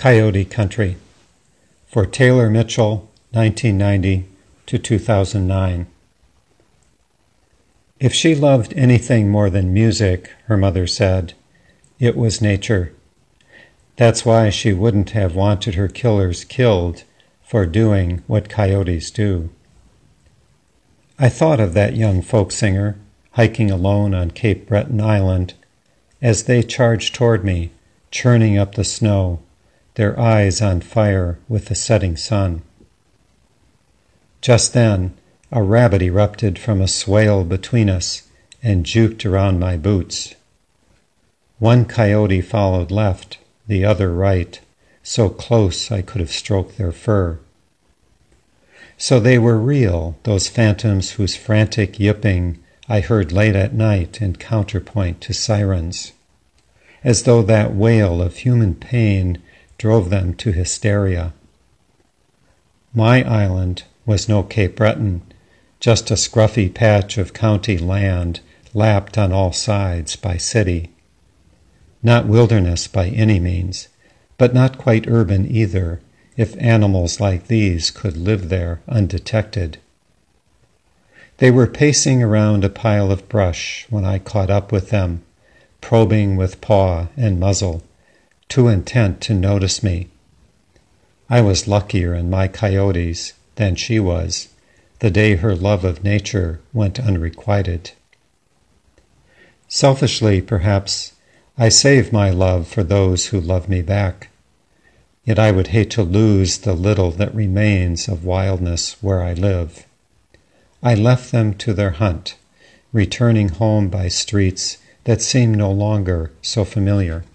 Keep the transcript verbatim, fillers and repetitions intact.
Coyote Country for Taylor Mitchell, nineteen ninety to two thousand nine. If she loved anything more than music, her mother said, it was nature. That's why she wouldn't have wanted her killers killed for doing what coyotes do. I thought of that young folk singer hiking alone on Cape Breton Island as they charged toward me, churning up the snow, their eyes on fire with the setting sun. Just then, a rabbit erupted from a swale between us and juked around my boots. One coyote followed left, the other right, so close I could have stroked their fur. So they were real, those phantoms whose frantic yipping I heard late at night in counterpoint to sirens, as though that wail of human pain drove them to hysteria. My island was no Cape Breton, just a scruffy patch of county land lapped on all sides by city. Not wilderness by any means, but not quite urban either, if animals like these could live there undetected. They were pacing around a pile of brush when I caught up with them, probing with paw and muzzle, too intent to notice me. I was luckier in my coyotes than she was, the day her love of nature went unrequited. Selfishly, perhaps, I save my love for those who love me back. Yet I would hate to lose the little that remains of wildness where I live. I left them to their hunt, returning home by streets that seem no longer so familiar.